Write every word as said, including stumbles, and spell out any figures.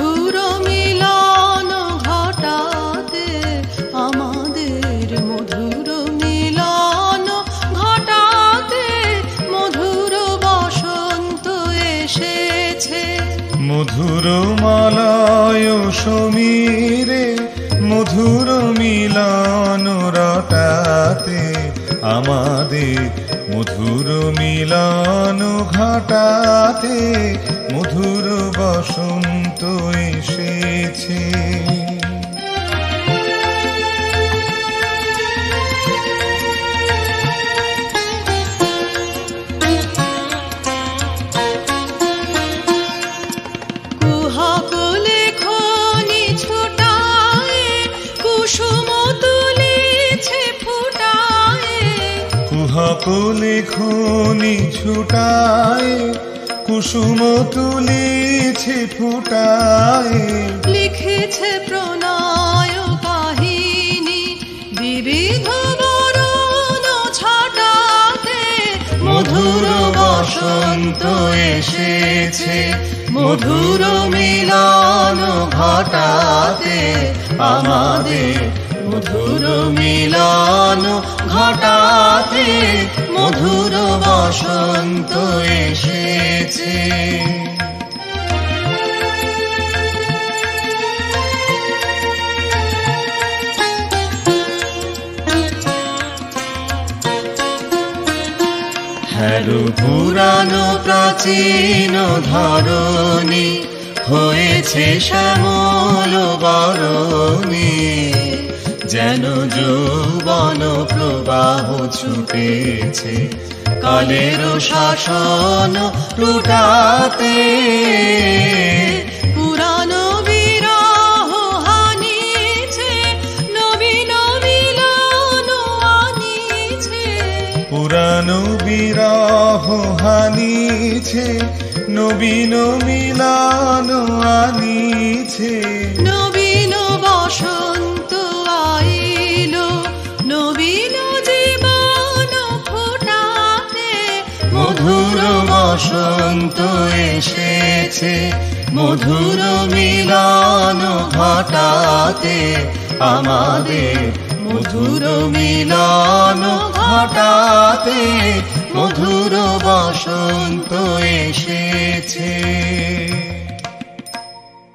মধুর মিলন ঘটাতে আমাদের মধুর মিলন ঘটাতে মধুর বসন্ত এসেছে। মধুর মালয় সমীরে মধুর মিলন রটাতে আমাদের মধুর মিলন ঘটাতে মধুর বসন্ত এসেছে। কুহকলে খনি ছুটায়ে কুসুম তুলিছে ফুটায়ে। কুহকলে খনি ছুটায়ে কুসুম তুলিছে ফুটায়ে। লিখেছে প্রণয় কাহিনী বিবিধ বরণ ছটাতে মধুর বসন্ত এসেছে। মধুর মিলন ঘটাতে আমাদের মধুর মিলন ঘটাতে মধুর বসন্ত এসেছে। হ্যালো পুরানো প্রাচীন ধরণী হয়েছে শ্যামল বরণী। যেন যৌবন প্রবাহ ছুটেছে কালের শাসন লুটাতে। পুরানো বিরহ হানিছে নবীন মিলন আনিছে। পুরানো বিরহ হানিছে নবীন মিলন আনিছে। নবীন বসন্ত আইলো নবীন জীবন ফোটাতে মধুর বসন্ত এসেছে। মধুর মিলন ঘটাতে আমাদের মধুর মিলন ঘটাতে মধুর বসন্ত এসেছে।